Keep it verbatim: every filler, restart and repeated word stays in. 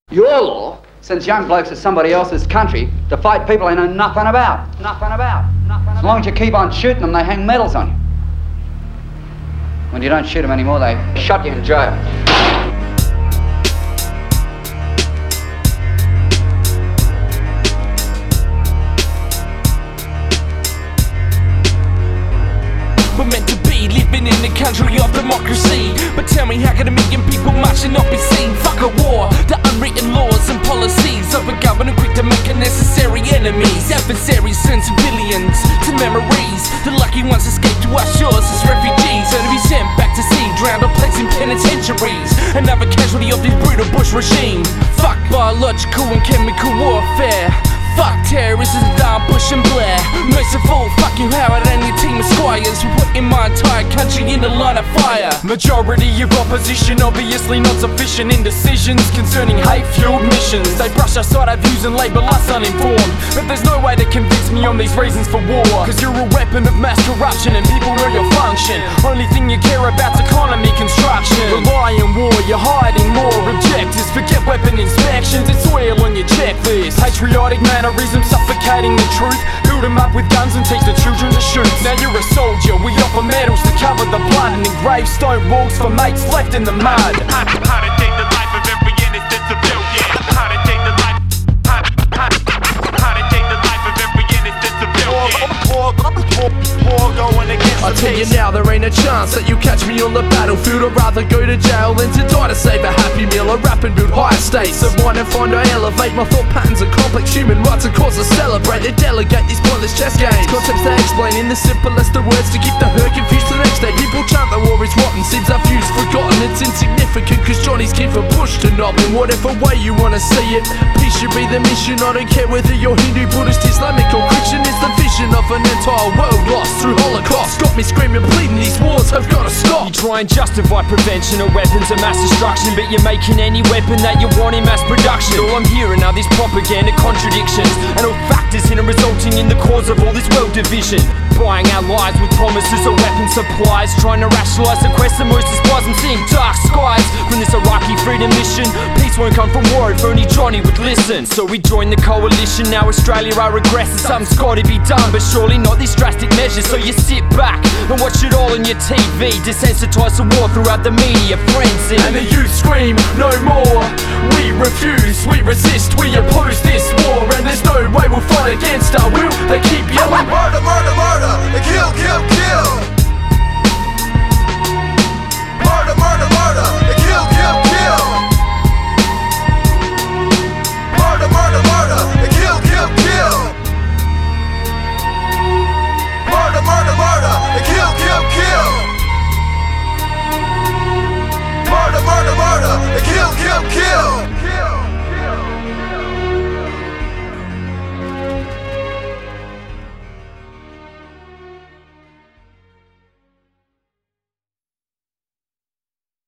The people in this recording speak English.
Your law sends young blokes to somebody else's country to fight people they know nothing about. Nothing about. Nothing about. As long as you keep on shooting them, they hang medals on you. When you don't shoot them anymore, they shut you in jail. We're meant to be living in a country of democracy, but tell me, how can a million people march and not be seen? Fuck a war, the unwritten laws and policies of a government quick to make unnecessary enemies. Adversaries send civilians to memories. The lucky ones escape to our shores as refugees, and to be sent back to sea, drowned or placed in penitentiaries. Another casualty of this brutal Bush regime. Fuck biological and chemical warfare. Fuck terrorists and Don Bush and Blair. Merciful, fuck you, Howard and your team of squires, who put in my entire country in the line of fire. Majority of opposition, obviously not sufficient in decisions concerning hate-fueled missions. They brush aside our views and label us uninformed, but there's no way to convince me on these reasons for war. Cause you're a weapon of mass corruption and people know your function. Only thing you care about's economy construction. Rely on war, you're hiding more objectives. Forget weapon inspections, it's oil on your checklist. Patriotic mannerism suffocating the truth. Build them up with guns and teach the children to shoot. Now you're a soldier, we offer medals to cover the blood, and engraved stone walls for mates left in the mud. How to take the life of every innocent civilian. How to take the life How to, how to, how to take the life of every innocent civilian. War, war, war going against I tell you now, there ain't a chance that you catch me on the battlefield. I'd rather go to jail than to die to save a happy meal. I rap and build higher states of mind and find I elevate my thought patterns and complex human rights and cause to celebrate. They delegate these pointless chess games, concepts they explain in the simplest of words to keep the herd confused the next day. People chant the war is rotten, seems our view's forgotten. It's insignificant cause Johnny's keen for Bush to knob. In whatever way you wanna see it, peace should be the mission. I don't care whether you're Hindu, Buddhist, Islamic or Christian. It's the vision of an entire world lost through Holocaust. Got me screaming, bleeding, these wars have gotta stop. You try and justify prevention of weapons of mass destruction, but you're making any weapon that you want in mass production. All I'm hearing are these propaganda contradictions, and all factors in and resulting in the cause of all this world division. Buying our lives with promises of weapon supplies, trying to rationalise the quest of most despise. I'm seeing dark skies from this Iraqi freedom mission. Peace won't come from war if only Johnny would listen. So we joined the coalition, now Australia are regressing. Something's gotta be done, but surely not these drastic measures. So you sit back and watch it all on your T V, desensitise the war throughout the media frenzy. And the youth scream, no more, we refuse, we resist, we are